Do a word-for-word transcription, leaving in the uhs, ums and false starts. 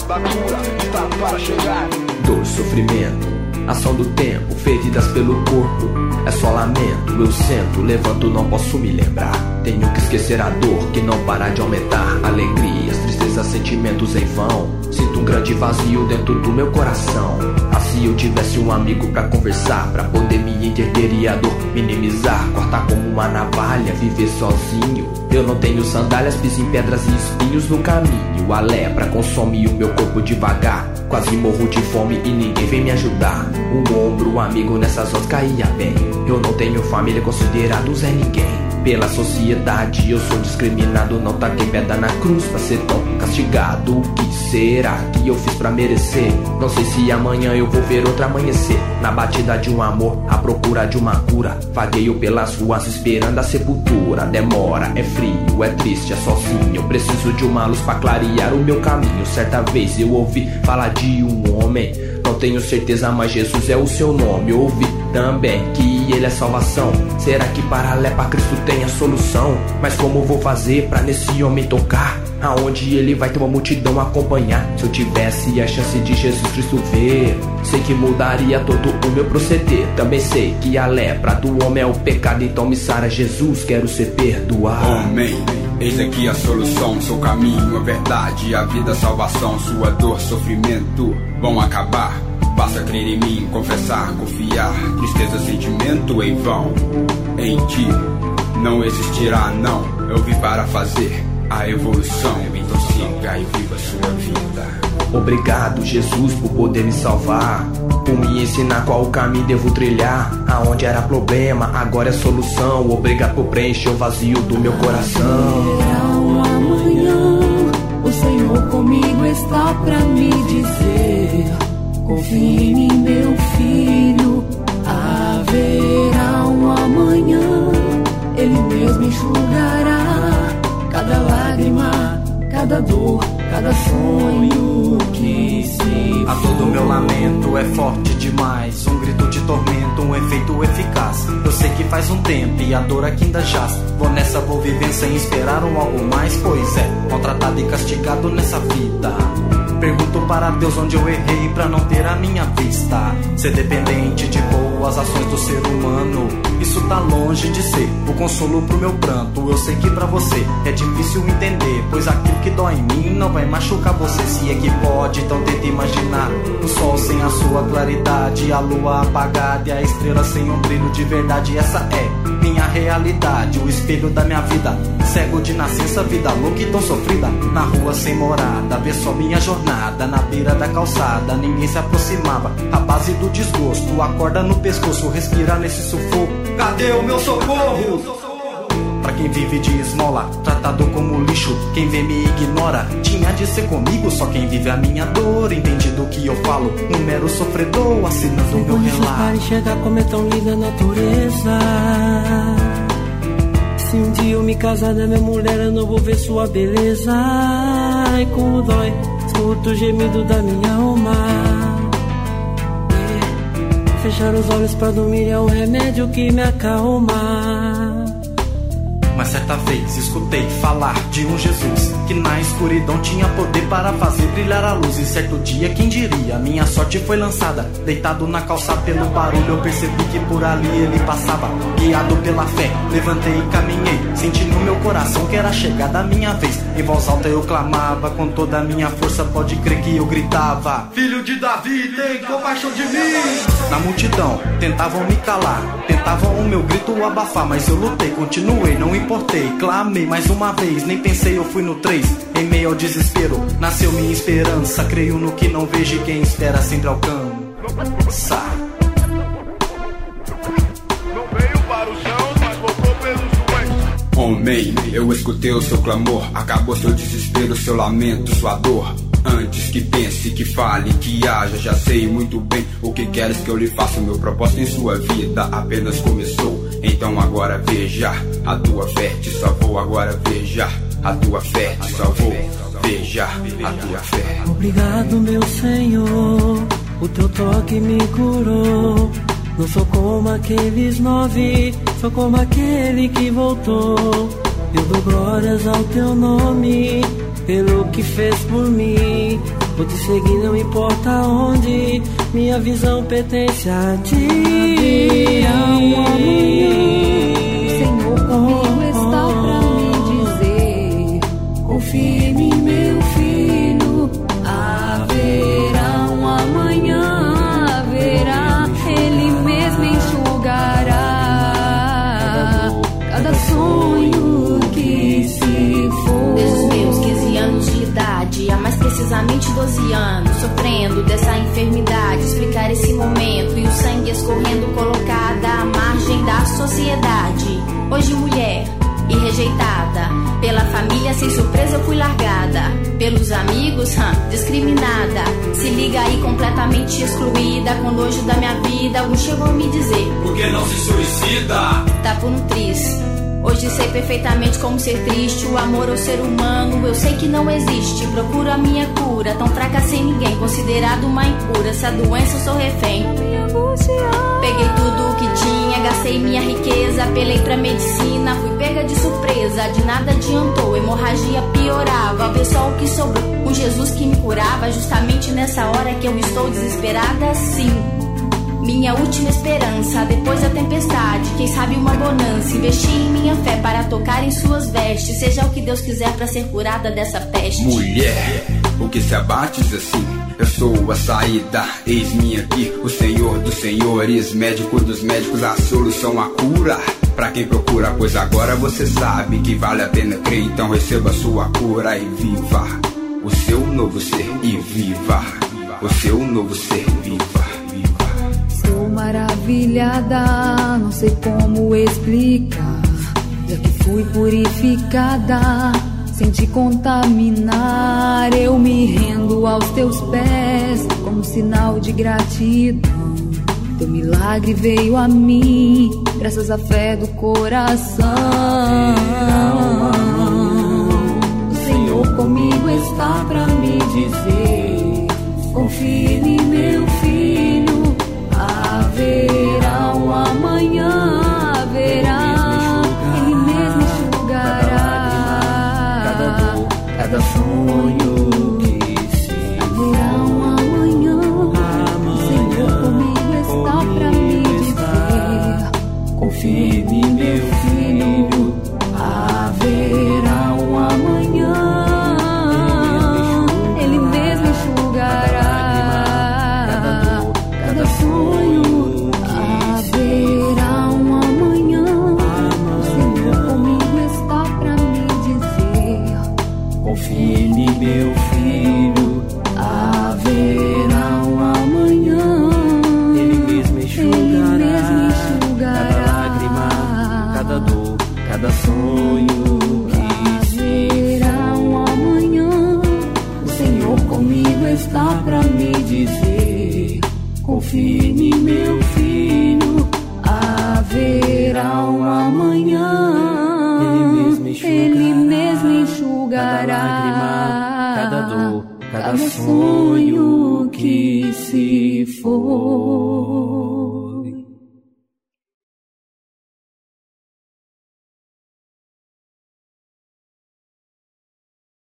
da cura está para chegar. Dor, sofrimento, ação do tempo, feridas pelo corpo, é só lamento. Eu sento, levanto, não posso me lembrar. Tenho que esquecer a dor que não para de aumentar. Alegrias, tristezas, sentimentos em vão. Sinto um grande vazio dentro do meu coração. Ah, se eu tivesse um amigo pra conversar, pra poder me entender e a dor minimizar. Cortar como uma navalha, viver sozinho. Eu não tenho sandálias, piso em pedras e espinhos no caminho. A lepra consome o meu corpo devagar. Quase morro de fome e ninguém vem me ajudar. Um ombro, um amigo nessas horas caía bem. Eu não tenho família, considerado Zé Ninguém. Pela sociedade eu sou discriminado. Não taquei pedra na cruz pra ser tão castigado. O que será que eu fiz pra merecer? Não sei se amanhã eu vou ver outro amanhecer. Na batida de um amor, à procura de uma cura. Vagueio pelas ruas esperando a sepultura. Demora, é frio, é triste, é sozinho. Eu preciso de uma luz pra clarear o meu caminho. Certa vez eu ouvi falar de um homem, não tenho certeza, mas Jesus é o seu nome. Eu ouvi também que ele é salvação. Será que para a lepra Cristo tem a solução? Mas como vou fazer pra nesse homem tocar? Aonde ele vai ter uma multidão a acompanhar? Se eu tivesse a chance de Jesus Cristo ver, sei que mudaria todo o meu proceder. Também sei que a lepra do homem é o pecado. Então me sara Jesus, quero ser perdoado. Amém. Eis aqui a solução, seu caminho, a verdade, a vida, a salvação. Sua dor, sofrimento vão acabar. Basta crer em mim, confessar, confiar. Tristeza, sentimento em vão. Em ti não existirá não. Eu vim para fazer a evolução. Então siga e viva a sua vida. Obrigado, Jesus, por poder me salvar, por me ensinar qual o caminho devo trilhar. Aonde era problema, agora é solução. Obrigado por preencher o vazio do meu coração. Haverá um amanhã, o Senhor comigo está pra me dizer: confie em mim, meu filho. Haverá um amanhã, Ele mesmo enxugará cada lágrima, cada dor, cada sonho que se a todo meu lamento é forte demais. Um grito de tormento, um efeito eficaz. Eu sei que faz um tempo e a dor aqui ainda jaz. Vou nessa, vou viver sem esperar um algo mais. Pois é, maltratado e castigado nessa vida. Pergunto para Deus onde eu errei pra não ter a minha vista. Ser dependente de boas ações do ser humano, isso tá longe de ser o consolo pro meu pranto. Eu sei que pra você é difícil entender, pois aquilo que dói em mim não vai machucar você. Se é que pode, então tenta imaginar o sol sem a sua claridade, a lua apagada e a estrela sem um brilho de verdade. Essa é minha realidade, o espelho da minha vida. Cego de nascença, vida louca e tão sofrida. Na rua sem morada, vê só minha jornada. Na beira da calçada, ninguém se aproximava. A base do desgosto, a corda no pescoço. Respirar nesse sufoco, cadê o meu socorro? Pra quem vive de esmola, tratado como lixo, quem vê me ignora. Tinha de ser comigo, só quem vive a minha dor entende do que eu falo. Um mero sofredor, assinando o meu relato. Para enxergar como é tão linda a natureza. Se um dia eu me casar da minha mulher, eu não vou ver sua beleza. Ai, como dói, escuto o gemido da minha alma. É. Fechar os olhos pra dormir é o remédio que me acalma. Mas certa vez escutei falar de um Jesus que na escuridão tinha poder para fazer brilhar a luz. E certo dia, quem diria, minha sorte foi lançada. Deitado na calçada pelo barulho, eu percebi que por ali ele passava. Guiado pela fé, levantei e caminhei, senti no meu coração que era chegada a minha vez. Em voz alta eu clamava, com toda a minha força, pode crer que eu gritava: Filho de Davi, tem compaixão de mim. Na multidão, tentavam me calar, tentavam o meu grito abafar, mas eu lutei, continuei, não importei, clamei mais uma vez, nem pensei, eu fui no três. Em meio ao desespero, nasceu minha esperança. Creio no que não vejo e quem espera sempre alcança. Não veio para os céus, mas voltou pelos joelhos. Homem, eu escutei o seu clamor, acabou seu desespero, seu lamento, sua dor. Antes que pense, que fale, que haja, já sei muito bem o que queres que eu lhe faça. Meu propósito em sua vida apenas começou. Então agora veja, a tua fé te salvou. Agora veja, a tua fé te salvou. Veja, a tua fé. Obrigado, meu Senhor, o teu toque me curou. Não sou como aqueles nove, sou como aquele que voltou. Eu dou glórias ao teu nome, pelo que fez por mim. vou te seguir não importa onde, minha visão pertence a ti. Senhor comigo está pra me dizer, confia em mim, meu filho, haverá um amanhã, haverá, Ele mesmo enxugará cada sonho que se for. Desde os meus quinze anos de idade, há mais precisamente doze anos, sofrendo dessa enfermidade, explicar esse momento e o sangue escorrendo, colocada à margem da sociedade. Hoje mulher e rejeitada pela família, sem surpresa eu fui largada pelos amigos, hum, discriminada. Se liga aí, completamente excluída. Com nojo da minha vida, alguns chegam a me dizer, por que não se suicida? Tá por um triz. Hoje sei perfeitamente como ser triste. O amor ao ser humano eu sei que não existe. Procuro a minha cura, tão fraca sem ninguém, considerado uma impura. Essa doença eu sou refém. Peguei tudo o que tinha, gastei minha riqueza, apelei pra medicina, fui pega de surpresa, de nada adiantou, hemorragia piorava. Ver só o que sobrou, um Jesus que me curava. Justamente nessa hora que eu estou desesperada, sim, minha última esperança, depois da tempestade, quem sabe uma bonança. Investi em minha fé para tocar em suas vestes, seja o que Deus quiser para ser curada dessa peste. Mulher, o que se abates assim? Eu sou a saída, eis-me aqui, o Senhor dos senhores, médico dos médicos, a solução, a cura. Pra quem procura, pois agora você sabe que vale a pena crer. Então receba a sua cura e viva o seu novo ser, e viva o seu novo ser, viva, viva. Estou maravilhada, não sei como explicar, já que fui purificada, sem te contaminar. Eu me rendo aos teus pés, como sinal de gratidão. Teu milagre veio a mim, graças à fé do coração. O Senhor comigo está pra me dizer, confia em mim, meu filho, haverá um amanhã, haverá, Ele mesmo enxugará cada dor, cada sonho que se haverá um amanhã, o Senhor comigo está pra me dizer, confia em mim, meu filho, haverá um amanhã, Ele mesmo enxugará cada sonho, haverá um amanhã. O Senhor comigo está pra me dizer, confia em mim, meu filho, haverá um amanhã. Ele mesmo enxugará, Ele mesmo enxugará cada lágrima, cada dor, cada sonho que se haverá um amanhã. O Senhor comigo está pra me dizer, confia em mim, meu filho, haverá um amanhã. Ele mesmo enxugará, Ele mesmo enxugará cada lágrima, cada dor, cada cada sonho sonho que se for.